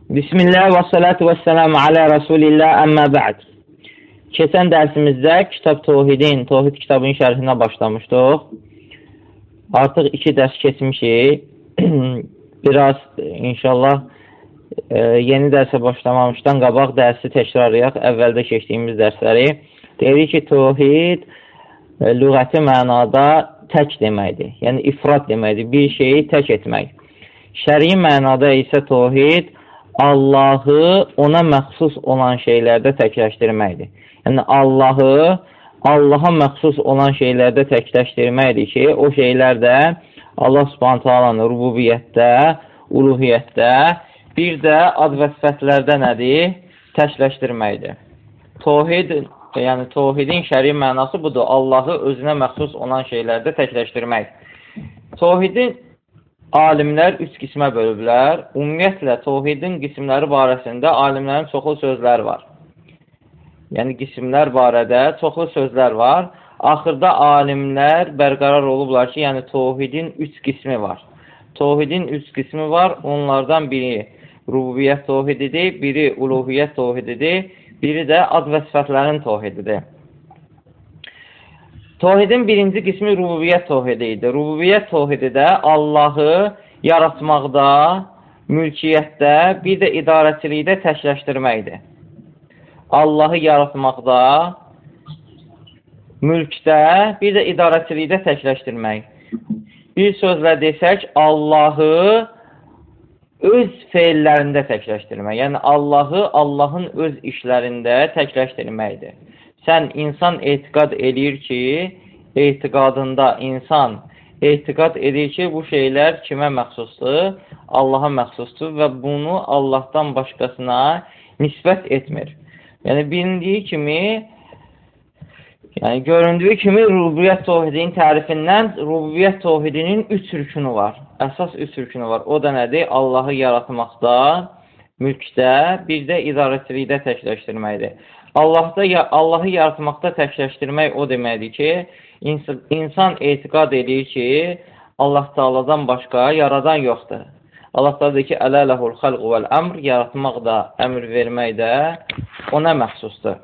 Bismillah və salatu və selamu alə Rasulillah, əmmə bə'd. Keçən dərsimizdə Kitab Tövhidin, Tövhid kitabının şərhinə başlamışdıq. Artıq 2 dərs keçmişik. Biraz inşallah yeni dərsə başlamamışdan qabaq dərsi təkrarlayaq, əvvəldə keçdiyimiz dərsləri. Deyirik ki, Tövhid lüğəti mənada tək deməkdir. Yəni ifrat deməkdir, bir şeyi tək etmək. Şəri mənada isə Tövhid Allahı ona məxsus olan şeylərdə təkləşdirməkdir. Yəni Allaha məxsus olan şeylərdə təkləşdirməkdir ki, o şeylər də Allah Subhanahu taalanın rububiyyətdə, uluhiyyətdə, bir də ad və sifətlərdə nədir? Təkləşdirməkdir. Tövhid, yəni Tövhidin şəri mənası budur. Allahı özünə məxsus olan şeylərdə təkləşdirmək. Tövhidin alimlər 3 qismə bölüblər. Ümumiyyətlə, Tövhidin qismləri barəsində alimlərin çoxlu sözləri var. Yəni, qismlər barədə çoxlu sözlər var. Axırda alimlər bərqərar olublar ki, yəni Tövhidin 3 qismi var. Tövhidin 3 qismi var. Onlardan biri rububiyyət tövhididir, biri uluhiyyət tövhididir, biri də ad və sifətlərin tövhididir. Tövhidin birinci qismi rububiyyət tövhidi idi. Rububiyyət tövhidi də Allahı yaratmaqda, mülkiyyətdə, bir də idarəçilikdə təkləşdirməkdir. Allahı yaratmaqda, mülkdə, bir də idarəçilikdə təkləşdirmək. Bir sözlə desək, Allahı öz feillərində təkləşdirmək. Yəni, Allahı Allahın öz işlərində təkləşdirməkdir. Sən insan etiqad edir ki, etiqadında insan etiqad edir ki, bu şeylər kimə məxsusdur? Allaha məxsusdur və bunu Allahdan başqasına nisbət etmir. Yəni, bilindiyi kimi, yəni göründüyü kimi rububiyyət tövhidinin tərifindən rububiyyət tövhidinin 3 rükünü var. Əsas 3 rükünü var. O da nədir? Allahı yaratmaqda, mülkdə, bir də idarəçilikdə təkləşdirməkdir. Allahı yaratmaqda təkləşdirmək o deməkdir ki, insan etiqad edir ki, Allah Taala'dan başqa yaradan yoxdur. Allah Taala deyir ki, "Ələ ləhul xalqu vəl əmr", yaratmaq da, əmr vermək də ona məxsusdur.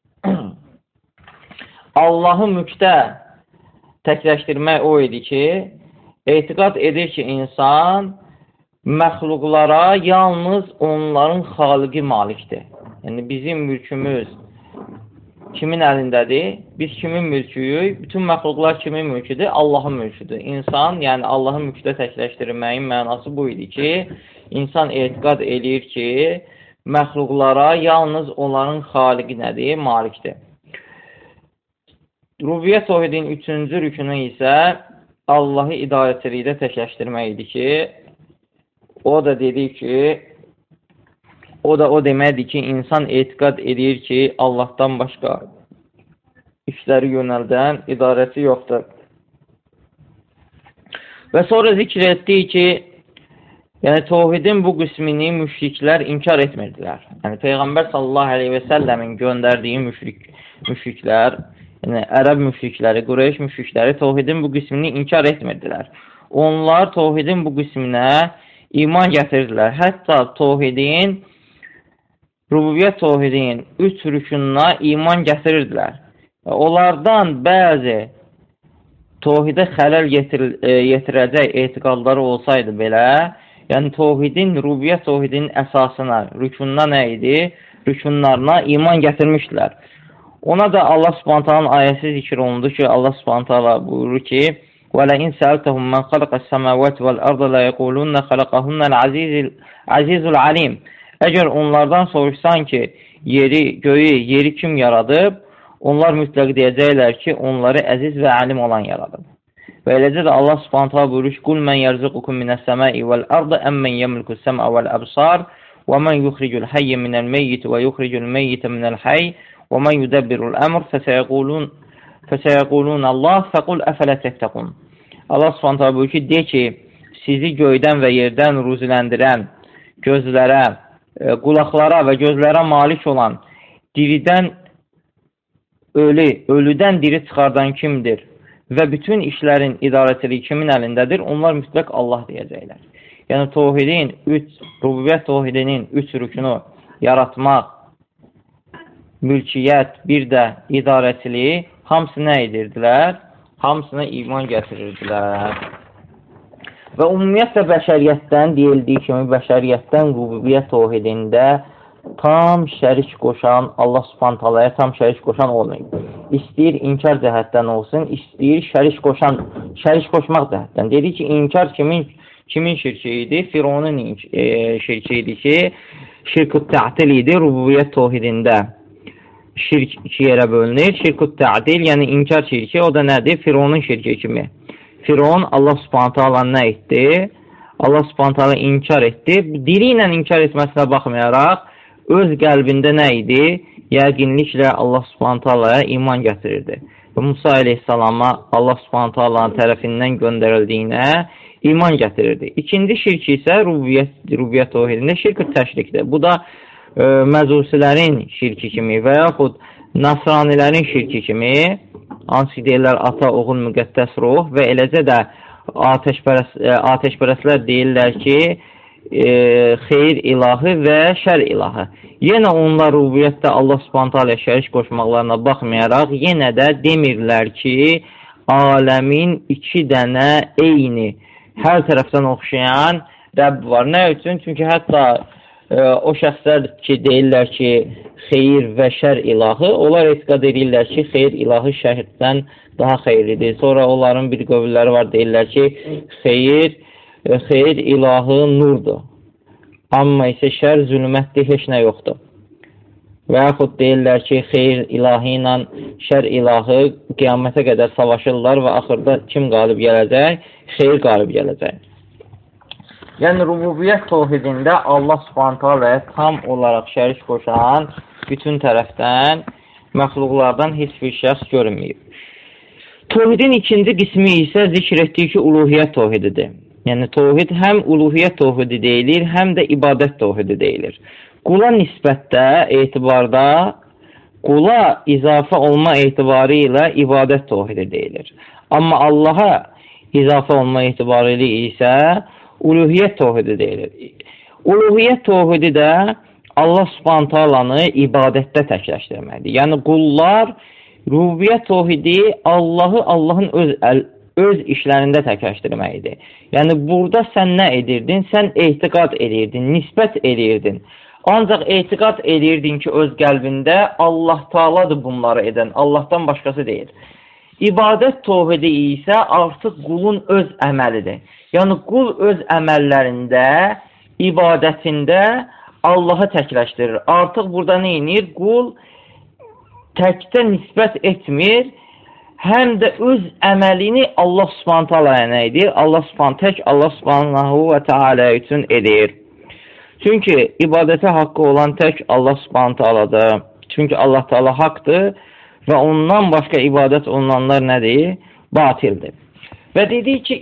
Allahı mülkdə təkləşdirmək o idi ki, etiqad edir ki, insan məxluqlara yalnız onların xaliqi malikdir. Yəni, bizim mülkümüz kimin əlindədir? Biz kimin mülküyük? Bütün məxluqlar kimin mülküdür? Allahın mülküdür. İnsan, yəni Allahın mülkdə təkləşdirməyin mənası bu idi ki, insan etiqad edir ki, məxluqlara yalnız onların xaliqi nədir? Malikdir. Rububiyyət tövhidinin 3-cü rükünü isə Allahı idarəçilikdə təkləşdirmək idi ki, o da dedi ki, o deməkdir ki, insan etiqad edir ki, Allahdan başqa işləri yönəldən idarəçi yoxdur. Və sonra zikr etdik ki, yəni Tövhidin bu qismini müşriklər inkar etmirdilər. Yəni Peyğəmbər sallallahu aleyhi və səlləmin göndərdiyi müşriklər, yəni ərəb müşrikləri, Qureyş müşrikləri Tövhidin bu qismini inkar etmirdilər. Onlar Tövhidin bu qisminə iman gətirdilər. Hətta Tövhidin rububiyyət tövhidinin 3 rükününə iman gətirirdilər. Onlardan bəzi tövhidə xələl yetirəcək etiqadları olsaydı belə, yəni tövhidin, rububiyyət tövhidinin əsasına, rükününə nə idi? Rükünlərına iman gətirmişdilər. Ona da Allah Subhanahu taala'nın ayəsi zikr olundu ki, Allah Subhanahu taala buyurur ki, وَلَئِنْ سَأَلْتَهُمْ مَنْ خَلَقَ السَّمَاوَاتِ وَالْأَرْضَ لَيَقُولُنَّ خَلَقَهُنَّ الْعَزِيزُ الْعَلِيمُ. Əgər onlardan soruşsan ki, yeri kim yaradıb, onlar mütləq deyəcəklər ki, onları əziz və alim olan yaradıb. Və eləcə də Allah Subhanahu taala buyurur ki, "Qul men yerzuqukum mine's-semai vel-ardı emmen yemlikus-sem'a vel-absar ve men yukhrijul hayye minel-meyyit ve yukhrijul meyyite minel-hayy ve men yudabbirul-emr feseyaqulun Allah faqul afala tettaqun." Allah Subhanahu taala buyurur ki, de ki, sizi göydən və yerdən ruziləndirən, gözlərə, qulaqlara və gözlərə malik olan, diridən ölüdən diri çıxardan kimdir və bütün işlərin idarəçiliyi kimin əlindədir? Onlar mütləq Allah deyəcəklər. Yəni, rububiyyət təvhidinin 3 rükünü yaratmaq, mülkiyyət, bir də idarəçiliyi hamısı nə edirdilər? Hamısına iman gətirirdilər. Və ümumiyyətlə bəşəriyyətdən deyildiyi kimi, bəşəriyyətdən rububiyyət təvhidində tam şərik qoşan, Allah Subhanahu taalaya tam şərik qoşan olmayıb. İstəyir inkar cəhətdən olsun, istəyir şərik qoşmaq cəhətdən. Dedi ki, inkar kimin şirki idi? Fironun şirki idi ki, şirk-ü tə'til idi rububiyyət təvhidində. Şirk iki yerə bölünür. Şirk-ü tə'til, yəni inkar şirki, o da nədir? Fironun şirki kimi. Firon Allah Subhanahu taala nə etdi? Allah Subhanahu taala inkar etdi. Dili ilə inkar etməsinə baxmayaraq, öz qəlbində nə idi? Yəqinliklə Allah Subhanahu taalaya iman gətirirdi. Musa əleyhissalama Allah Subhanahu taalanın tərəfindən göndərildiyinə iman gətirirdi. İkinci şirk isə rububiyyət təvhidində şirk-ü təşrikdir. Bu da məcusilərin şirki kimi və yaxud nasranilərin şirki kimi, hansı deyirlər ata, oğul, müqəddəs ruh və eləcə də atəşpərəslər deyirlər ki, xeyir ilahı və şər ilahı. Yenə onlar rububiyyətdə Allah Subhanahu taalaya şərik qoşmaqlarına baxmayaraq, yenə də demirlər ki, aləmin 2 dənə eyni, hər tərəfdən oxşayan Rəbb var. Nə üçün? Çünki hətta o şəxslər ki, deyirlər ki, xeyir və şər ilahı, onlar etiqad edirlər ki, xeyir ilahı şərdən daha xeyirlidir. Sonra onların bir qövülləri var, deyirlər ki, xeyir ilahı nurdur. Amma isə şər zülmətdir, heç nə yoxdur. Və yaxud deyirlər ki, xeyir ilahı ilə şər ilahı qiyamətə qədər savaşırlar və axırda kim qalib gələcək? Xeyir qalib gələcək. Yəni, rububiyyət təvhidində Allah Subhanahu taalaya tam olaraq şərik qoşan bütün tərəfdən məxluqlardan heç bir şəxs görünməyib. Təvhidin ikinci qismi isə zikr etdiyi ki, uluhiyyət təvhididir. Yəni, təvhid həm uluhiyyət təvhidi deyilir, həm də ibadət təvhidi deyilir. Qula nisbətdə, etibarda, qula izafə olma etibarı ilə ibadət təvhidi deyilir. Amma Allaha izafə olma etibarı ilə isə uluhiyyət təvhidi deyilir. Uluhiyyət təvhidi də Allah Subhanahu taalanı ibadətdə təkləşdirməkdir. Yəni, qullar rububiyyət təvhidi Allahı Allahın öz işlərində təkləşdirməkdir. Yəni, burada sən nə edirdin? Sən etiqad edirdin, nisbət edirdin. Ancaq etiqad edirdin ki, öz qəlbində Allah taaladır bunları edən, Allahdan başqası deyil. İbadət təvhidi isə artıq qulun öz əməlidir. Yəni, qul öz əməllərində, ibadətində Allahı təkləşdirir. Artıq burada nə edir? Qul təkdə nisbət etmir, həm də öz əməlini Allah Subhanahu taalaya nə edir? Allah Subhanahu və Teala üçün edir. Çünki ibadətə haqqı olan tək Allah Subhanahu taaladır. Çünki Allah Taala haqdır və ondan başqa ibadət olunanlar nədir? Batildir. Və dedik ki,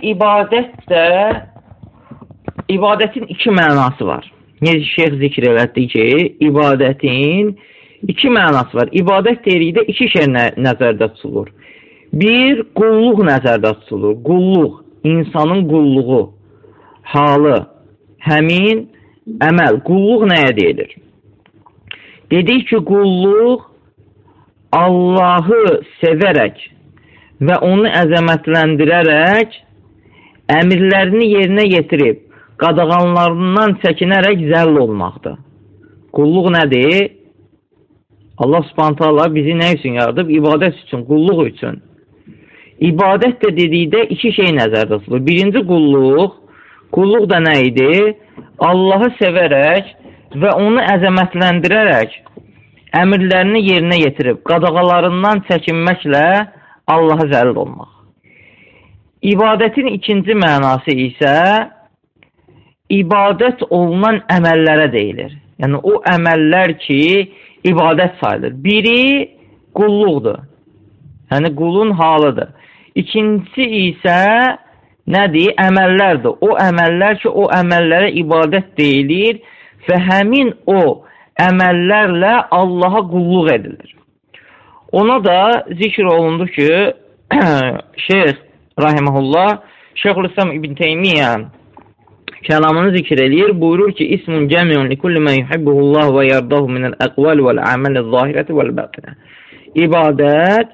ibadətin 2 mənası var. Necə şeyx zikr elədi ki, ibadətin 2 mənası var. İbadət dedikdə 2 şey nəzərdə tutulur. Bir, qulluq nəzərdə tutulur. Qulluq, insanın qulluğu, halı, həmin əməl. Qulluq nəyə deyilir? Dedik ki, qulluq Allahı sevərək və onu əzəmətləndirərək əmirlərini yerinə yetirib, qadağanlarından çəkinərək zəll olmaqdır. Qulluq nədir? Allah Subhanahu taala bizi nə üçün yaradıb? İbadət üçün, qulluq üçün. İbadət də dedikdə 2 şey nəzərdə tutulur. Birinci qulluq da nə idi? Allahı sevərək və onu əzəmətləndirərək əmirlərini yerinə yetirib, qadağalarından çəkinməklə Allaha zəlil olmaq. İbadətin ikinci mənası isə ibadət olunan əməllərə deyilir. Yəni, o əməllər ki, ibadət sayılır. Biri qulluqdur. Yəni, qulun halıdır. İkincisi isə nədir? Əməllərdir. O əməllər ki, o əməllərə ibadət deyilir və həmin o əməllərlə Allaha qulluq edilir. Ona da zikr olundu ki, Şeyx Rahiməhullah, Şeyxülislam İbn Teymiyyə kəlamını zikr edir. Buyurur ki, İsmun cəmiyyun li kulli mən yuhibbullah və yardahu minəl əqval vəl əməl zahirəti vəl bətinə. İbadət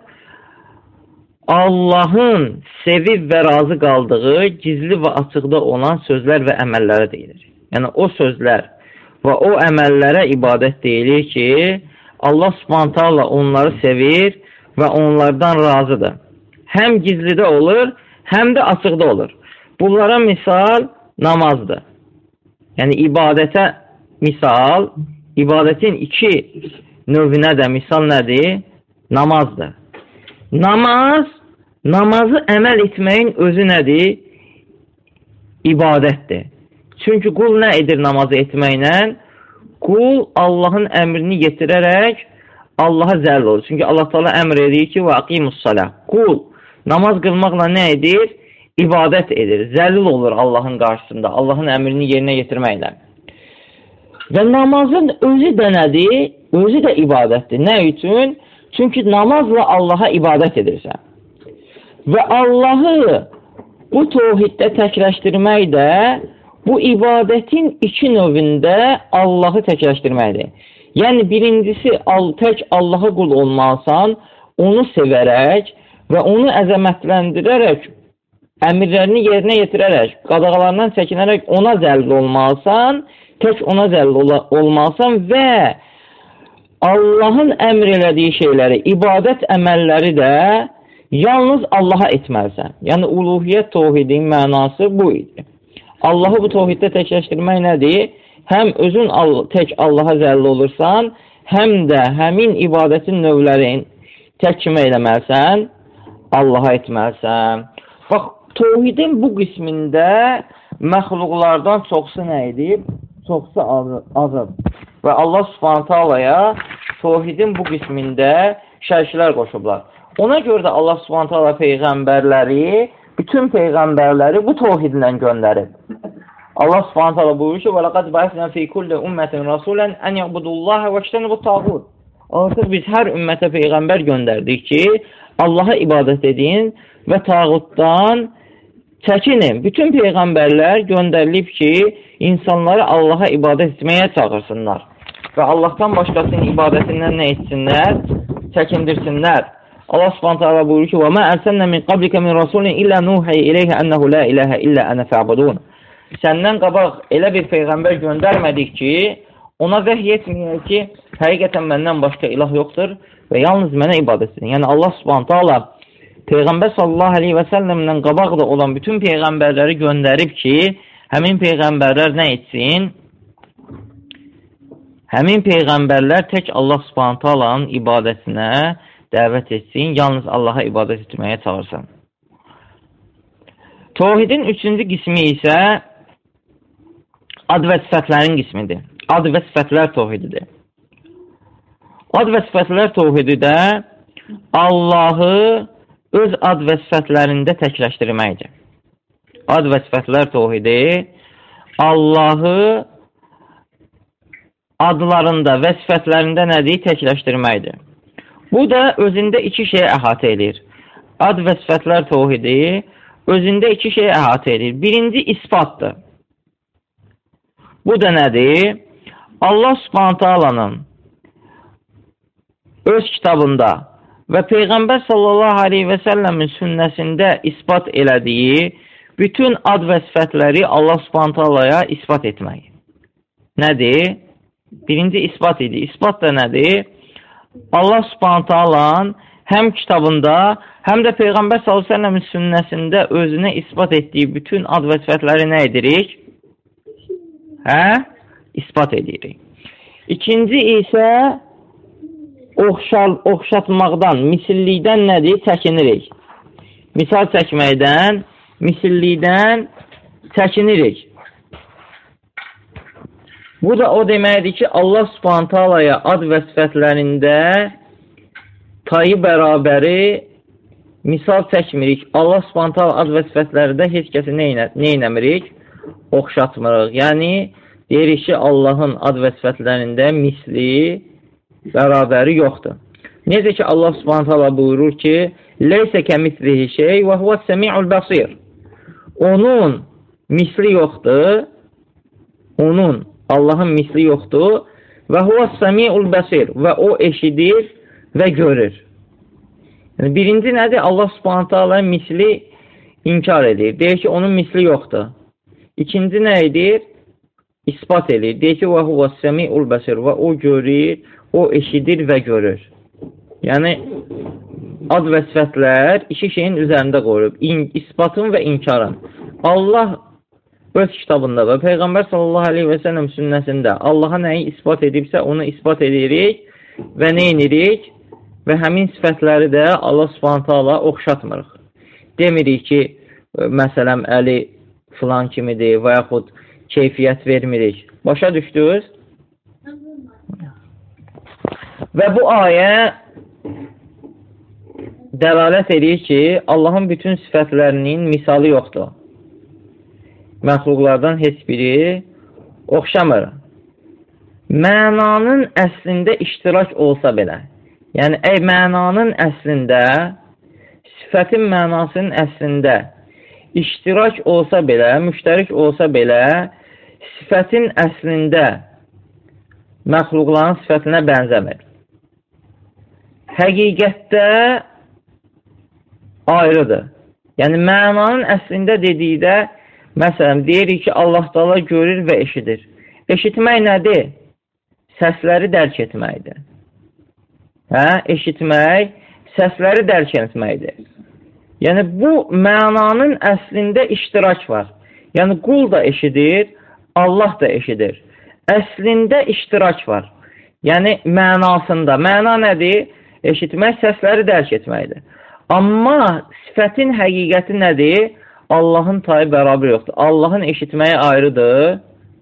Allahın sevib və razı qaldığı gizli və açıqda olan sözlər və əməllərə deyilir. Yəni, o sözlər və o əməllərə ibadət deyilir ki, Allah Subhanahu taala onları sevir və onlardan razıdır. Həm gizlidə olur, həm də açıqda olur. Bunlara misal namazdır. Yəni, ibadətə misal, ibadətin iki növünə də misal nədir? Namazdır. Namazı əməl etməyin özü nədir? İbadətdir. Çünki qul nə edir namazı etməklə? Qul Allahın əmrini yetirərək Allaha zəll olur. Çünki Allah Teala əmr edir ki, və aqimussalah. Qul namaz qılmaqla nə edir? İbadət edir. Zəlil olur Allahın qarşısında, Allahın əmrini yerinə yetirməklə. Və namazın özü də nədir? Özü də ibadətdir. Nə üçün? Çünki namazla Allaha ibadət edirsən. Və Allahı bu tövhiddə təkləşdirmək də bu ibadətin iki növündə Allahı təkləşdirməkdir. Yəni, birincisi, tək Allaha qul olmalısan, onu sevərək və onu əzəmətləndirərək, əmirlərini yerinə yetirərək, qadağalarından çəkinərək ona zəlil olmalısan, tək ona zəlil olmalısan və Allahın əmr elədiyi şeyləri, ibadət əməlləri də yalnız Allaha etməlisən. Yəni, uluhiyyət tövhidin mənası bu idi. Allahı bu tövhiddə təkləşdirmək nədir? Həm özün tək Allaha zəlil olursan, həm də həmin ibadətin növlərin tək kimə eləməlisən? Allaha etməlisən. Bax, tövhidin bu qismində məxluqlardan çoxsu nə edib? Çoxsu azıb. Və Allah Subhanahu taalaya tövhidin bu qismində şərhlər qoşublar. Ona görə də Allah Subhanahu taala peyğəmbərləri, bütün peyğəmbərləri bu tövhidlə göndərib. Allah Subhanahu taala buyurur ki: "Və laqad ba'athna fi kulli ummatin rasulan an ya'budullaha və yajtanibu at-tağut." Artıq biz hər ümmətə peyğəmbər göndərdik ki, Allaha ibadət edin və tağutdan çəkinin. Bütün peyğəmbərlər göndərilib ki, insanları Allaha ibadət etməyə çağırsınlar və Allahdan başqasının ibadətindən nə etsinlər? Çəkindirsinlər. Allah Subhanahu taala buyurur ki: "Və mə ərsəlnə min qablika min rasulin illə nuhi ileyhi ennehu la ilaha illa ana fa'budun." Səndən qabaq elə bir peyğəmbər göndərmədik ki, ona vəhy etməyək ki, həqiqətən məndən başqa ilah yoxdur və yalnız mənə ibadət edin. Yəni Allah Subhanahu taala Peyğəmbər sallallahu əleyhi və səlləmdən qabaq da olan bütün peyğəmbərləri göndərib ki, həmin peyğəmbərlər nə etsin? Həmin peyğəmbərlər tək Allah Subhanahu taalanın ibadətinə dəvət etsin, yalnız Allaha ibadət etməyə çağırsın. Tövhidin üçüncü qismi isə ad və sifətlərin qismidir. Ad və sifətlər tövhididir. Ad və sifətlər tövhidi də Allahı öz ad və sifətlərində təkləşdirməkdir. Ad və sifətlər tövhidi Allahı adlarında və sifətlərində nədir? Təkləşdirməkdir. Bu da özündə iki şey əhatə edir. Ad və sifətlər tövhidi özündə iki şey əhatə edir. Birinci isbatdır. Bu da nədir? Allah Subhanahu taalanın öz kitabında və Peyğəmbər sallallahu aleyhi və səlləmin sünnəsində isbat elədiyi bütün ad və sifətləri Allah Subhanahu taalaya isbat etmək. Nədir? Birinci isbat idi. İsbat da nədir? Allah Subhanahu taalanın həm kitabında, həm də Peyğəmbər sallallahu aleyhi və səlləmin sünnəsində özünə isbat etdiyi bütün ad və sifətləri nə edirik? İsbat edirik. İkinci isə oxşatmaqdan, misillikdən nədir? Çəkinirik. Misal çəkməkdən, misillikdən çəkinirik. Bu da o deməkdir ki, Allah Subhanahu taalaya ad və sifətlərində tayı bərabəri misal çəkmirik. Allah Subhanahu taala ad və sifətlərində heç kəsi neynəmirik? Oxşatmırıq. Yəni, deyirik ki, Allahın ad və sifətlərində misli, bərabəri yoxdur. Necə ki, Allah Subhanahu taala buyurur ki, "Leysə kəmislihi şey və huvəs-səmi'ul basir." Onun misli yoxdur onun, Allahın misli yoxdur. Və huvəs-səmiul bəsir və o eşidir və görür. Yəni, birinci nədir? Allah Subhanahu taala misli inkar edir. Deyir ki, onun misli yoxdur. İkinci nə edir? İsbat edir. Deyir ki, və huvəs-səmiul bəsir və o görür, o eşidir və görür. Yəni, ad və sifətlər iki şeyin üzərində qoyulub. İsbatın və inkarın. Allah öz kitabında və Peyğəmbər sallallahu aleyhi və səlləm sünnəsində Allaha nəyi isbat edibsə, onu isbat edirik və nə edirik? Və həmin sifətləri də Allah subhanahu ta'ala oxşatmırıq. Demirik ki, məsələn, əli filan kimidir və yaxud keyfiyyət vermirik. Başa düşdünüz? Və bu ayə dəlalət edir ki, Allahın bütün sifətlərinin misalı yoxdur. Məxluqlardan heç biri oxşamır. Mənanın əslində iştirak olsa belə, yəni mənanın əslində, sifətin mənasının əslində iştirak olsa belə, müştərik olsa belə, sifətin əslində məxluqların sifətinə bənzəmir. Həqiqətdə ayrıdır. Yəni, mənanın əslində dedikdə, məsələn, deyirik ki, Allah Taala görür və eşidir. Eşitmək nədir? Səsləri dərk etməkdir. Eşitmək, səsləri dərk etməkdir. Yəni, bu mənanın əslində iştirak var. Yəni, qul da eşidir, Allah da eşidir. Əslində iştirak var. Yəni, mənasında. Məna nədir? Eşitmək, səsləri dərk etməkdir. Amma sifətin həqiqəti nədir? Allahın tayı bərabər yoxdur. Allahın eşitməyi ayrıdır.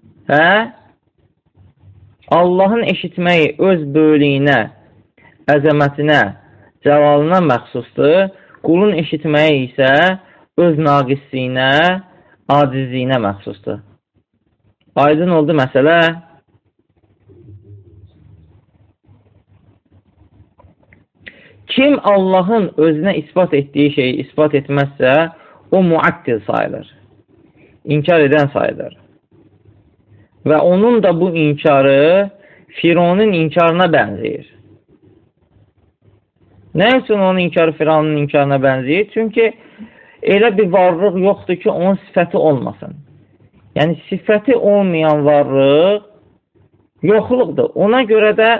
Allahın eşitməyi öz böylüyünə, əzəmətinə, cəlalına məxsusdur. Qulun eşitməyi isə öz naqisliyinə, acizliyinə məxsusdur. Aydın oldu məsələ. Kim Allahın özünə isbat etdiyi şeyi isbat etməzsə, o muattil sayılır. İnkar edən sayılır. Və onun da bu inkarı Fironun inkarına bənzəyir. Nə üçün onun inkarı Fironun inkarına bənzəyir? Çünki elə bir varlıq yoxdur ki, onun sifəti olmasın. Yəni, sifəti olmayan varlıq yoxluqdur. Ona görə də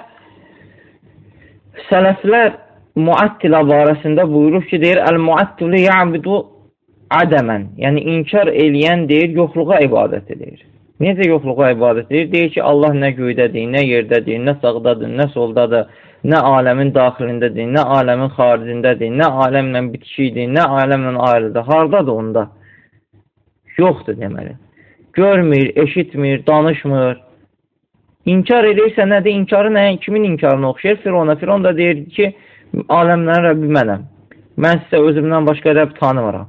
sələflər muattilə barəsində buyurur ki, deyir, əl-muattilə ya'budu adəmən. Yəni, inkar eləyən deyir, yoxluğa ibadət edir. Necə yoxluğa ibadət edir? Deyir ki, Allah nə göydədir, nə yerdədir, nə sağdadır, nə soldadır, nə aləmin daxilindədir, nə aləmin xaricindədir, nə aləmlə bitişidir, nə aləmlə ayrıdır. Haradadır onda? Yoxdur deməli. Görmür, eşitmir, danışmır. İnkar edirsə nədir? İnkarı nə? Kimin inkarına oxşayır? Firona. Firon da deyir ki, aləmlərin Rəbbi mənəm. Mən sizə özümdən başqa Rəbb tanımıram.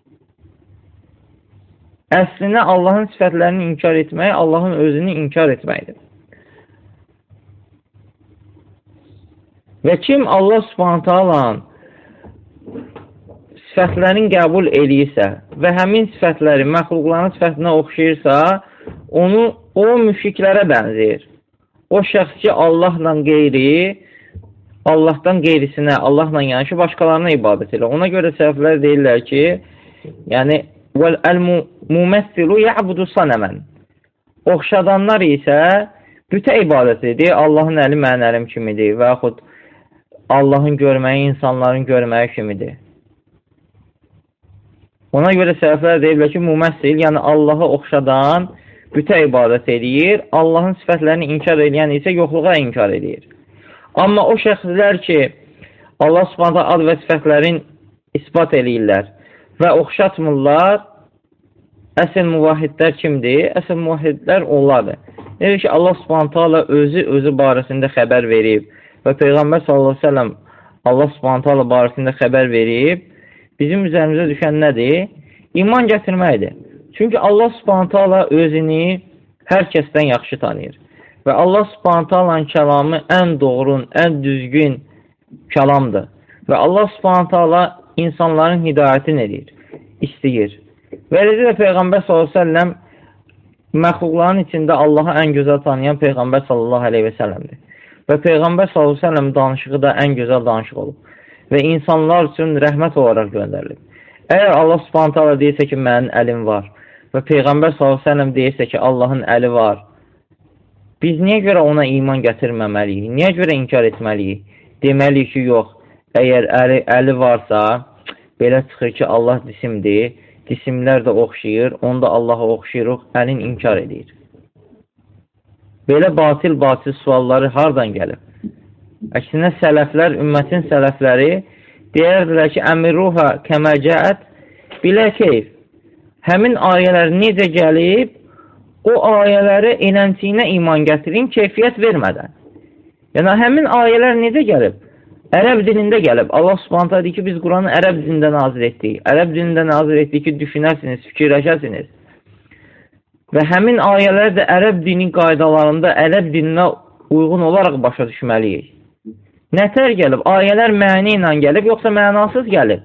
Əslində Allahın sifətlərini inkar etmək, Allahın özünü inkar etməkdir. Və kim Allah Subhanahu taalanın sifətlərini qəbul eləyirsə və həmin sifətləri məxluqların sifətinə oxşayırsa, o müşriklərə bənzəyir. O şəxs ki, Allahdan qeyrisinə, Allahla yanaşı başqalarına ibadət edir. Ona görə sələflər deyirlər ki, yəni, vəl-muməssilu ya'budu sanəmən. Oxşadanlar isə bütə ibadət edir. Allahın əli mənim əlim kimidir və yaxud Allahın görməyi insanların görməyi kimidir. Ona görə sələflər deyirlər ki, mümessil, yəni Allahı oxşadan bütə ibadət edir. Allahın sifətlərini inkar edən isə yoxluğa inkar edir. Amma o şəxslər ki, Allah Subhanahu ad və sifətlərin isbat eləyirlər və oxşatmırlar, əsl müvahhidlər kimdir? Əsl müvahhidlər onlardır. Deyir ki, Allah Subhanahu özü barəsində xəbər verib və Peyğəmbər sallallahu əleyhi və səlləm Allah Subhanahu barəsində xəbər verib. Bizim üzərimizə düşən nədir? İman gətirməkdir. Çünki Allah Subhanahu özünü hər kəsdən yaxşı tanıyır. Və Allah Subhanahu kəlamı ən doğrun, ən düzgün kəlamdır. Və Allah Subhanahu insanların hidayətini edir, istəyir. Və eləcə də Peyğəmbər s.ə.v məxluqların içində Allahı ən gözəl tanıyan Peyğəmbər sallallahu aleyhi və səlləmdir. Və Peyğəmbər sallallahu aleyhi və səlləm danışığı da ən gözəl danışıq olub. Və insanlar üçün rəhmət olaraq göndərilib. Əgər Allah subhanahu taala deyirsə ki, mənim əlim var və Peyğəmbər sallallahu aleyhi və səlləm deyirsə ki, Allahın əli var, biz niyə görə ona iman gətirməməliyik? Niyə görə inkar etməliyik? Deməliyik ki, yox, əgər əli varsa, belə çıxır ki, Allah cisimdir, cisimlər də oxşayır, onda Allaha oxşayırıq, əlin inkar edir. Belə batil sualları hardan gəlib? Əksinə sələflər, ümmətin sələfləri deyərdilər ki, əmirruha kəməcəət bilə keyf. Həmin ayələr necə gəlib, o ayələri elənçiyinə iman gətirin, keyfiyyət vermədən. Yəni, həmin ayələr necə gəlib? Ərəb dilində gəlib. Allah subhanahu taala deyir ki, biz Quranı ərəb dilində nazil etdik. Ərəb dilində nazil etdik ki, düşünəsiniz, fikirləşəsiniz. Və həmin ayələr də ərəb dinin qaydalarında ərəb dilinə uyğun olaraq başa düşməliyik. Nətər gəlib? Ayələr məni ilə gəlib, yoxsa mənasız gəlib?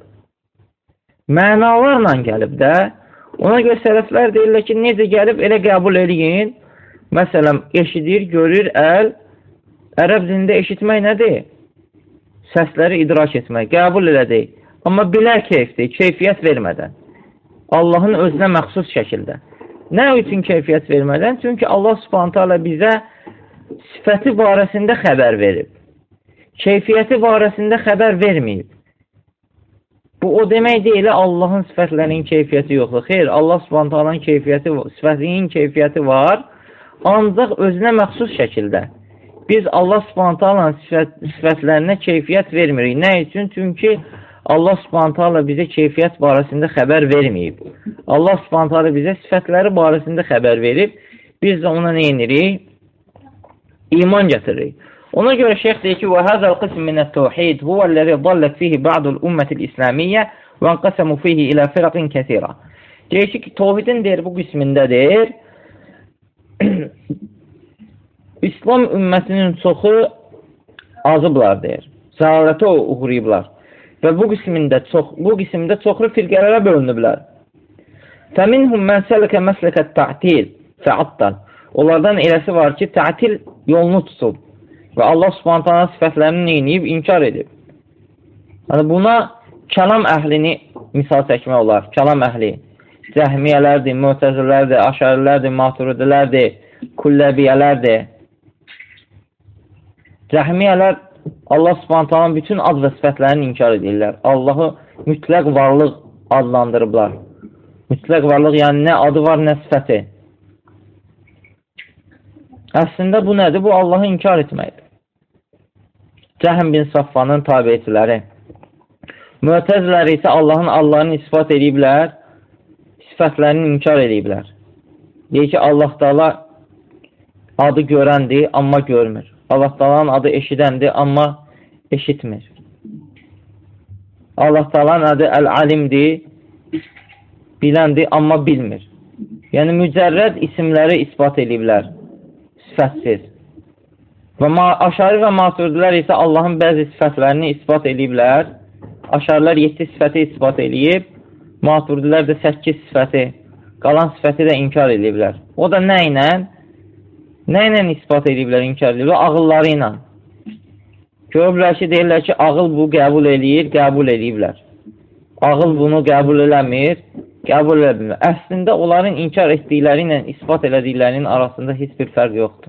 Mənalarla gəlib də. Ona görə sələflər deyirlər ki, necə gəlib, elə qəbul eləyin. Məsələn, eşidir, görür, əl. Ərəb dilində eşitmək nədir? Səsləri idrak etmək, qəbul elədik. Amma bilə keyfdir, keyfiyyət vermədən. Allahın özünə məxsus şəkildə. Nə üçün keyfiyyət vermədən? Çünki Allah subhanahu taala bizə sifəti barəsində xəbər verib. Keyfiyyəti barəsində xəbər verməyib. Bu, o demək deyil, Allahın sifətlərinin keyfiyyəti yoxdur. Xeyr, Allah subhanahu taalanın keyfiyyəti, sifətinin keyfiyyəti var, ancaq özünə məxsus şəkildə. Biz Allah subhanahu taalanın sifətlərinə keyfiyyət vermirik. Nə üçün? Çünki Allah subhanahu taala bizə keyfiyyət barəsində xəbər verməyib. Allah subhanahu taala bizə sifətləri barəsində xəbər verib. Biz də ona nə edirik? İman gətiririk. Ona görə şeyx deyir ki, وَهَذَا الْقِسْمِ مِنَ التَّوْحِيدِ هُوَ الَّذِي ضَلَّتْ فِيهِ بَعْضُ الْأُمَّةِ الْإِسْلَامِيَّةِ وَانْقَسَمُوا فِيهِ إِلَى فِرَقٍ كَثِيرًا. Deyir ki, tevhidin deyir, bu qismindədir. İslam ümmətinin çoxu azıblar deyir. Zəlalətə uğrayıblar. Və bu qismdə çoxlu firqələrə bölünüblər. فَمِنْهُمْ مَنْ سَلَكَ مَسْلَكَ التَّعْتِيلِ فَعَطَّلْ. Onlardan eləsi var ki, tətil yolunu tutub və Allah subhanahu taala sifətlərini neyiniyib, inkar edib. Yəni, buna kəlam əhlini misal çəkmək olar. Kəlam əhli. Cəhmiyyələrdir, mütəzilələrdir, aşarilərdir, maturidilərdir, kulləbiyyələrdir. Cəhmiyyələr Allah subhanahu taalanın bütün ad və sifətlərini inkar edirlər. Allahı mütləq varlıq adlandırıblar. Mütləq varlıq, yəni nə adı var, nə sifəti. Əslində bu nədir? Bu Allahı inkar etməkdir. Cəhm bin Safvanın tabiətləri. Müətəzilər isə Allahın Allahını ispat ediblər, sifətlərini inkar ediblər. Deyir ki, Allah Taala adı görəndir, amma görmür. Allah Taala'nın adı eşidəndir, amma eşitmir. Allah Taala'nın adı Əl-Alimdir, biləndir, amma bilmir. Yəni, mücərrəd isimləri ispat ediblər, sifətsiz. Və aşari və maturidilər isə Allahın bəzi sifətlərini ispat ediblər. Aşarilər 7 sifəti ispat edib, maturidilər də 8 sifəti, qalan sifəti də inkar ediblər. O da nə ilə? Nə ilə ispat ediblər, inkar ediblər? Ağılları ilə. Görürlər ki, deyirlər ki, ağıl bu qəbul edir, qəbul ediblər. Ağıl bunu qəbul eləmir, qəbul eləmir. Əslində, onların inkar etdikləri ilə ispat elədiklərinin arasında heç bir fərq yoxdur.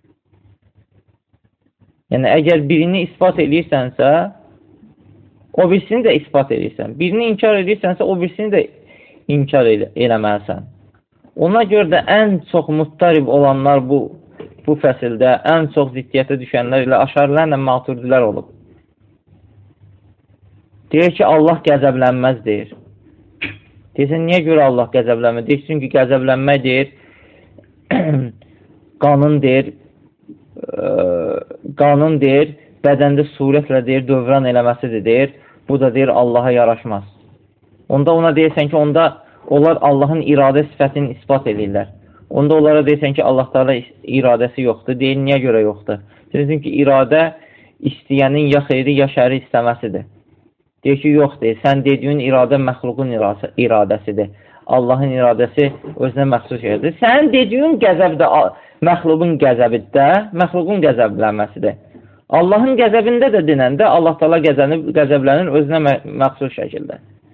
Yəni, əgər birini ispat edirsənsə, o birisini də ispat edirsən. Birini inkar edirsənsə, o birisini də inkar eləməlisən. Ona görə də ən çox muttarib olanlar bu fəsildə, ən çox ziddiyyətə düşənlər ilə aşarilərlə maturidilər olub. Deyir ki, Allah qəzəblənməz deyir. Deyirsən, niyə görə Allah qəzəblənməz? Deyir, çünki qəzəblənmək deyir, qanun deyir, bədəndə surətlə deyir, dövran eləməsidir deyir. Bu da deyir, Allaha yaraşmaz. Onda ona deyirsən ki, onda onlar Allahın iradə sifətini ispat edirlər. Onda onlara deyirsən ki, Allah Taala iradəsi yoxdur. Deyir, niyə görə yoxdur? Deyirsən ki, iradə istəyənin ya xeyri, ya şəri istəməsidir. Deyir ki, yox deyir, sən dediyin iradə məxluqun iradəsidir. Allahın iradəsi özünə məxsus şeydir. Sənin dediyin qəzəb də məxluqun qəzəblənməsidir. Allahın qəzəbində də dinəndə Allah Taala qəzəblənir özünə məxsus şəkildə.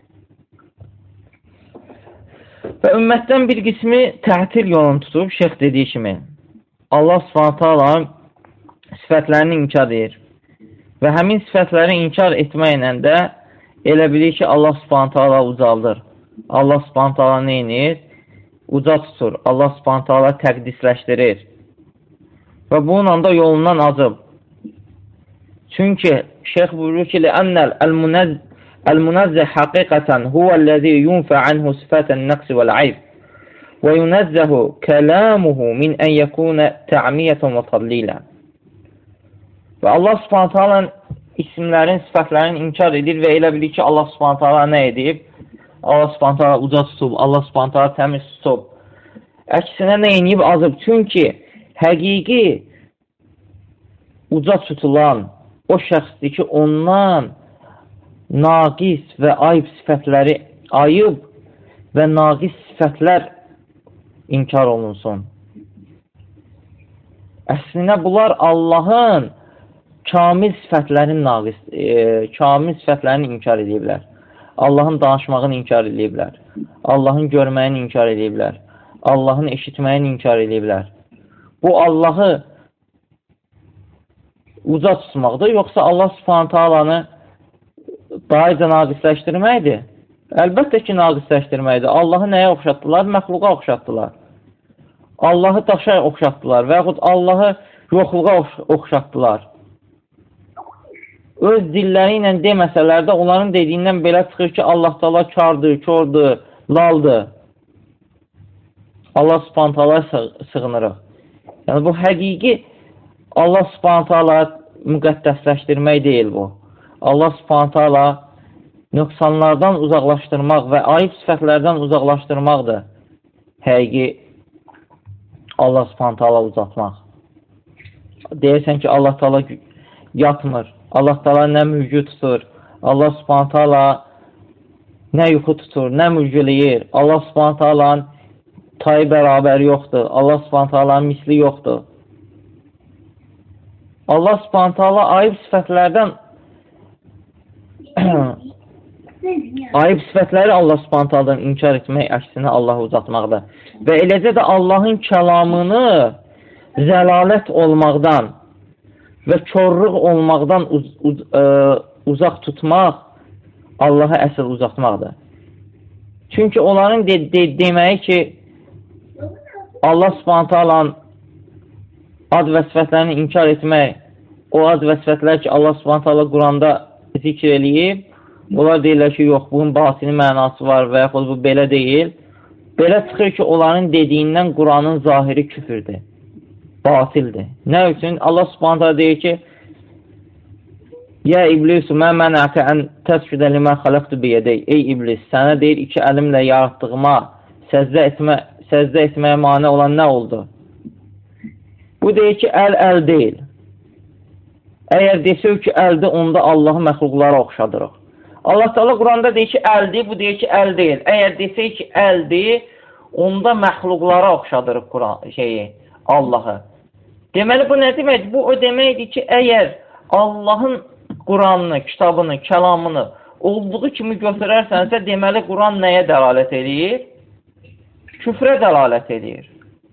Və ümmətdən bir qismi tətil yolunu tutub, şeyx dediyi kimi, Allah Subhanahu taala sifətlərini inkar edir. Və həmin sifətləri inkar etməklə də elə bilir ki, Allah Subhanahu taala ucaldır. Allah Subhanahu taala nə edir? Uca tutur. Allah Subhanahu taala təqdisləşdirir. Və bununla da yolundan azıb. Çünki şeyx buyurur ki, "Lənnəl el-munazzeh haqiqatan huvəl-ləzi yunfə anhu sifətən nəqs vəl-ayb və yunazzəhu kələmuhu min ən yəkuna tə'miyyətən və tadlilə." Və Allah Subhanahu taala isimlərin, sifətlərin inkar edir və elə bilir ki, Allah Subhanahu taala nə edib? Allah Subhanahu taala uca tutub, Allah Subhanahu taala təmiz tutub. Əksinə nə edib? Azıb. Çünki həqiqi uca tutulan o şəxsdir ki, ondan naqis və ayıb sifətləri ayıb və naqis sifətlər inkar olunsun. Əslində bunlar Allahın kamil sifətlərini inkar ediblər. Allahın danışmağını inkar ediblər. Allahın görməyini inkar ediblər. Allahın eşitməyini inkar ediblər. Bu Allahı uca tutmaqdır, yoxsa Allah Subhanahu taalanı dahica naqisləşdirməkdir? Əlbəttə ki, naqisləşdirməkdir. Allahı nəyə oxşatdılar? Məxluqa oxşatdılar. Allahı daşa oxşatdılar və yaxud Allahı yoxluğa oxşatdılar. Öz dilləri ilə deməsələr də onların dediyindən belə çıxır ki, Allah Taala kardır, kördür, laldır. Allah Subhanahu taala sığınırıq. Yəni bu həqiqi Allah Subhanahu taala müqəddəsləşdirmək deyil bu. Allah Subhanahu taala nöqsanlardan uzaqlaşdırmaq və ayıb sifətlərdən uzaqlaşdırmaqdır. Həqiqi Allah Subhanahu taala uzatmaq. Deyirsən ki, Allah Taala yatmır. Allah Taala nə mürgü tutur. Allah Subhanahu taala nə yuxu tutur, nə mürgüləyir. Allah Subhanahu taalanın tayı bərabər yoxdur. Allah Subhanahu taalanın misli yoxdur. Allah Subhanahu taala ayıb sifətlərdən ayıb sifətləri Allah Subhanahu taaladan inkar etmək, əksinə Allahı uzatmaqdır. Və eləcə də Allahın kəlamını zəlalət olmaqdan və körlük olmaqdan uzaq tutmaq Allahı əsl uzatmaqdır. Çünki onların deməyi ki, Allah Subhanahu taalanın ad və sifətlərini inkar etmək, o ad və sifətlər ki, Allah Subhanahu taala Quranda zikr eləyib, onlar deyirlər ki, yox, bunun batini mənası var və yaxud bu belə deyil. Belə çıxır ki, onların dediyindən Quranın zahiri küfürdür, batildir. Nə üçün? Allah Subhanahu taala deyir ki, "Ya iblis, mə mənəəkə ən təscudə limə xaləqtu biyədək." Ey iblis, sənə deyir, iki əlimlə yaratdığıma səzdə etməyə mane olan nə oldu? Bu deyir ki, əl deyil. Əgər desək ki, əldir, onda Allahı məxluqlara oxşadırıq. Allah Taala Quranda deyir ki, əldir, bu deyir ki, əl deyil. Əgər desək ki, əldir, onda məxluqlara oxşadırıq Allahı. Deməli, bu nə deməkdir? Bu o deməkdir ki, əgər Allahın Quranını, kitabını, kəlamını olduğu kimi götürərsənsə, deməli, Quran nəyə dəlalət edir? Küfrə dəlalət edir.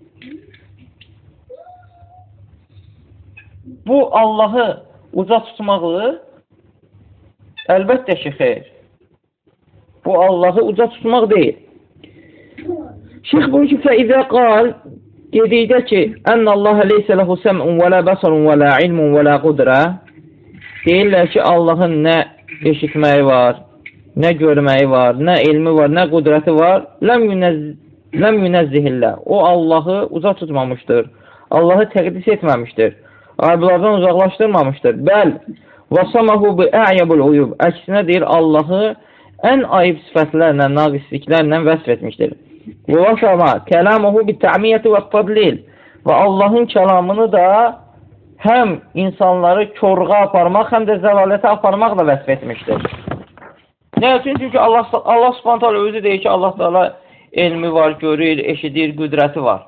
Bu, Allahı uca tutmağı əlbəttə ki, xeyr. Bu, Allahı uca tutmaq deyil. Şeyx buyur ki, فَإِذَا قَالْ dedikdə ki, أَنَّ اللّٰهَ لَيْسَ لَهُ سَمْعٌ وَلَا بَصَرٌ وَلَا عِلْمٌ وَلَا قُدْرَةٌ deyirlər ki, Allahın nə eşitməyi var, nə görməyi var, nə ilmi var, nə qudrəti var. Ləm yunəzzihillah. O, Allahı uca tutmamışdır. Allahı təqdis etməmişdir. Ayblardan uzaqlaşdırmamışdır. Bəl, vəsamahu bi əyəbul uyub. Əksinə deyir, Allahı ən ayıb sifətlərlə, naqisliklərlə vəsf etmişdir. Və vəsama kəlamuhu bi tə'miyyəti və tadlil. Və Allahın kəlamını da həm insanları körğa aparmaq, həm də zəlalətə aparmaqla vəsf etmişdir. Nə üçün? Çünki Allah Subhanahu taala özü deyir ki, Allah Taala elmi var, görür, eşidir, qüdrəti var.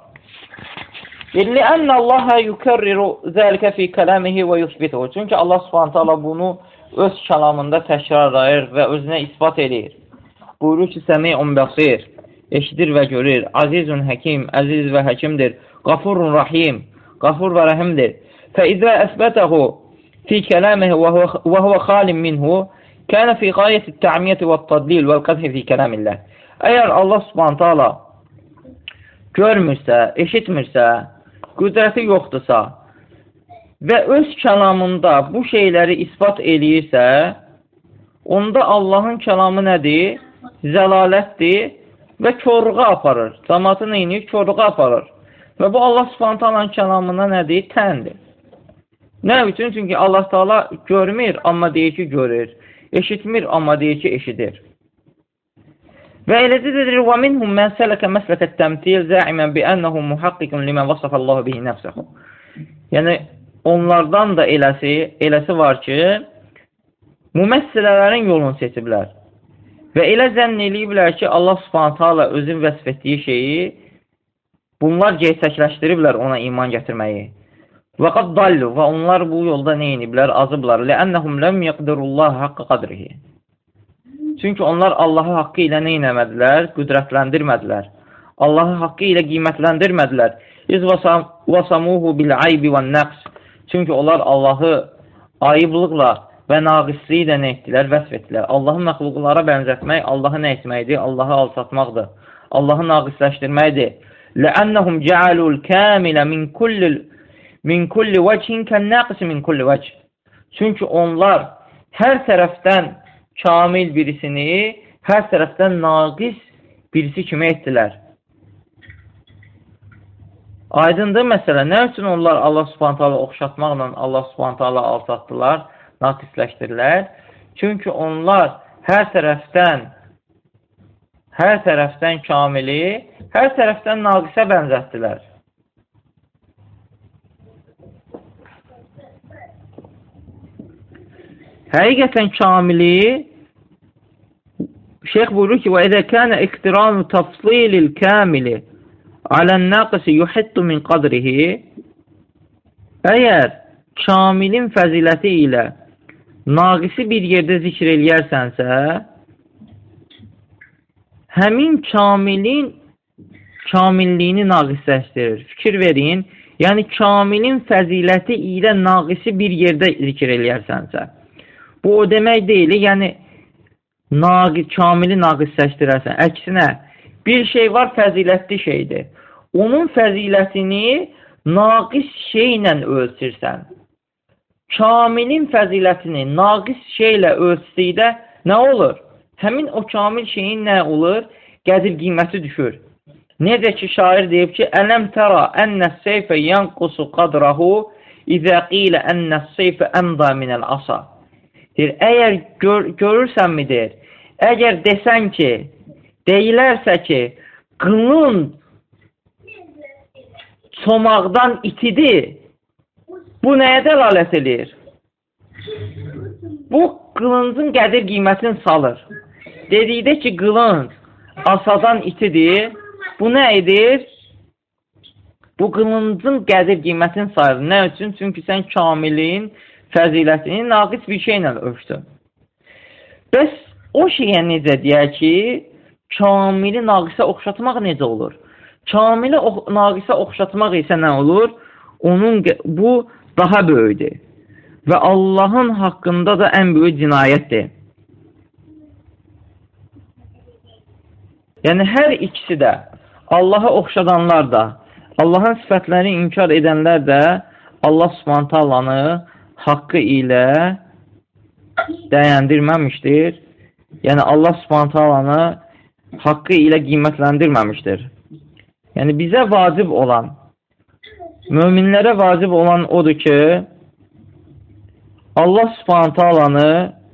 لِأَنَّ اللّٰهَ يُكَرِّرُ ذَلِكَ فِي كَلَامِهِ وَيُثْبِتُهُ. Çünki Allah Subhanahu taala bunu öz kəlamında təkrarlayır və özünə isbat edir. Buyurur ki, Səmi'un bəsir, eşidir və görür. Azizun həkim, əziz və həkimdir. Qafurun rahim, qafur və rəhimdir. فَإِذَا أَثْبَتَهُ فِي كَلَامِهِ وَهُوَ خَالٍ مِنْهُ كَانَ فِي غَايَةِ التَّعْمِيَةِ وَالتَّضْلِيلِ وَالْقَدْحِ فِي كَلَامِ اللّٰهِ. Əgər Allah Subhanahu taala görmürsə, eşitmirsə, qüdrəti yoxdursa və öz kəlamında bu şeyləri isbat eləyirsə, onda Allahın kəlamı nədir? Zəlalətdir və körluğa aparır. Cəmaatı neyini? Körluğa aparır. Və bu Allah Subhanahu taalanın kəlamına nədir? Təndir. Nə üçün? Çünki Allah Taala görmür, amma deyir ki, görür. Eşitmir, amma deyir ki, eşidir. Və eləcə dedir, وَمِنْهُمْ مَنْ سَلَكَ مَسْلَكَ التَّمْثِيلِ زَاعِمًا بِأَنَّهُ مُحَقِّقٌ لِمَنْ وَصَفَ اللّٰهُ بِهِ نَفْسَهُ. Yəni, onlardan da eləsi var ki, müməssələlərin yolunu seçiblər. Və elə zənn eləyiblər ki, Allah Subhanahu taala özün vəsf etdiyi şeyi bunlar gerçəkləşdiriblər ona iman gətirməyi. Və qad dallu və onlar bu yolda nə ediblər? Azıblar. Ləənnəhum ləm yəqdirullahi haqqı qadrihi. Çünki onlar Allahı haqqı ilə nə etmədilər? Qüdrətləndirmədilər. Allahı haqqı ilə qiymətləndirmədilər. İz vasamuhu bil aybi və nəqs. Çünki onlar Allahı ayıblıqla və naqisliyi də nə etdilər? Vəsf etdilər. Allahı məxluqlara bənzətmək, Allahı nə etməkdir? Allahı alçatmaqdır. Allahı naqisləşdirməkdir. Ləənnəhum cəalul kəmilə min kulli vəcihin kənnəqisi min kulli vəc. Çünki onlar hər tərəfdən kamil birisini, hər tərəfdən naqis birisi kimi etdilər. Aydındır məsələ. Nə üçün onlar Allah Subhanahu taala oxşatmaqla Allah Subhanahu taala alçatdılar, naqisləşdirilər? Çünki onlar hər tərəfdən kamili, hər tərəfdən naqisə bənzətdilər. Həqiqətən kamili, şeyx buyurur ki, وَإِذَا كَانَ اِقْتِرَانُ تَفْصِيلِ الْكَامِلِ عَلَى النَّاقِسِ يُحِطُّ مِنْ قَدْرِهِ. Əgər kamilin fəziləti ilə naqisi bir yerdə zikr eləyərsənsə, həmin kamilin kamilliyini naqisləşdirir. Fikir verin, yəni kamilin fəziləti ilə naqisi bir yerdə zikr eləyərsənsə, bu o demək deyil, yəni kamili naqisləşdirərsən. Əksinə, bir şey var, fəzilətli şeydir. Onun fəzilətini naqis şeylə ölçürsən. Kamilin fəzilətini naqis şeylə ölçdükdə nə olur? Həmin o kamil şeyin nə olur? Qədir qiyməti düşür. Necə ki, şair deyib ki, Ələm tərə ənəs-seyfə yanqusu qadrahu izə qilə ənəs-seyfə əmda minəl asa. Deyir, əgər görürsənmi deyir, əgər desən ki, deyilərsə ki, qılın çomaqdan itidir, bu nəyə dəlalət edir? Bu, qılıncın qədir qiymətini salır. Dedikdə ki, qılınc asadan itidir, bu nə edir? Bu, qılıncın qədir qiymətini sayır. Nə üçün? Çünki sən kamilin fəzilətini naqis bir şeylə ölçdün. Bəs o şeyə necə deyək ki, kamili naqisə oxşatmaq necə olur? Kamili naqisə oxşatmaq isə nə olur? Bu daha böyükdür. Və Allahın haqqında da ən böyük cinayətdir. Yəni, hər ikisi də, Allaha oxşadanlar da, Allahın sifətlərini inkar edənlər də Allah Subhanahu taalanı haqqı ilə dəyəndirməmişdir. Yəni, Allah Subhanahu taalanı haqqı ilə qiymətləndirməmişdir. Yəni, bizə vacib olan, möminlərə vacib olan odur ki, Allah Subhanahu taalanı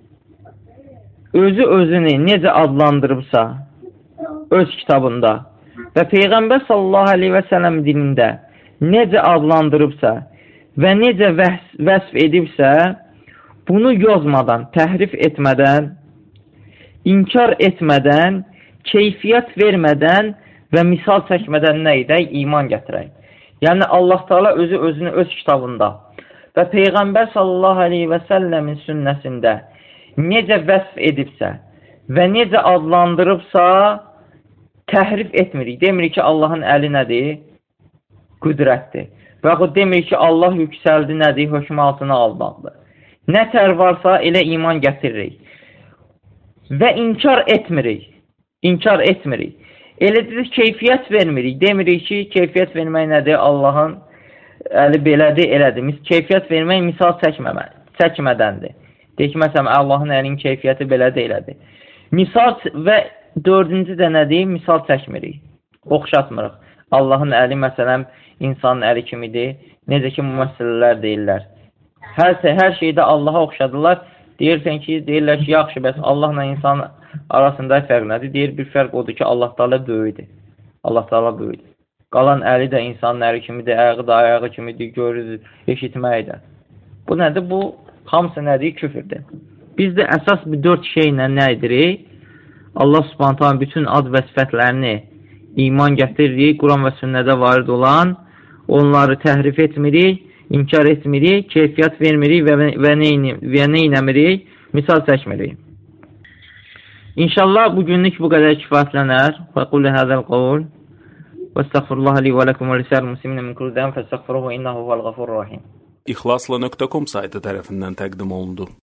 özünü necə adlandırıbsa öz kitabında və Peyğəmbər sallallahu aleyhi və sələm dinində necə adlandırıbsa və necə vəsf edibsə, bunu yozmadan, təhrif etmədən, inkar etmədən keyfiyyət vermədən və misal çəkmədən nə edək? İman gətirək. Yəni, Allah Teala özünü öz kitabında və Peyğəmbər sallallahu aleyhi və səlləmin sünnəsində necə vəsf edibsə və necə adlandırıbsa təhrif etmirik. Demirik ki, Allahın əli nədir? Qüdrətdir. Və yaxud demirik ki, Allah yüksəldi nədir? Hökm altına almaqdır. Nə tər varsa elə iman gətiririk. Və inkar etmirik. İnkar etmirik. Elə dedik, keyfiyyət vermirik. Demirik ki, keyfiyyət vermək nədir? Allahın əli belədir, elədir. Keyfiyyət vermək misal çəkmədəndir. Deyək ki, məsələn, Allahın əlinin keyfiyyəti belədir, elədir. Misal və dördüncü də nədir? Misal çəkmirik. Oxşatmırıq. Allahın əli, məsələn, insanın əli kimidir. Necə ki, müməssələlər deyirlər. Hər şeydə Allaha oxşadırlar. Deyirlər ki, yaxşı, bəs Allahla insan arasında fərq nədir? Deyir, bir fərq odur ki, Allah Teala böyüdür. Allah Teala böyüdür. Qalan əli də insanın əli kimidir, ayağı da ayağı kimidir, görürüz, eşitməyi də. Bu nədir? Bu hamısı nədir? Küfürdür. Biz də əsas bir 4 şeylə nə edirik? Allah Subhanahu taala bütün ad və sifətlərini iman gətiririk, Quran və sünnədə varid olan, onları təhrif etmirik, inkar etmirik, keyfiyyət vermirik və nə inəmirik? Misal çəkmirik. İnşallah bugünlük bu qədər kifayətlənər. Və qulli həzəl qavul. Və estəğfirullah li və ləkum və lisəl muslimin min kulli zəm fəstəğfiruhu innəhu vəl-ğafurur rahim. İxlasla.com saytı tərəfindən təqdim olundu.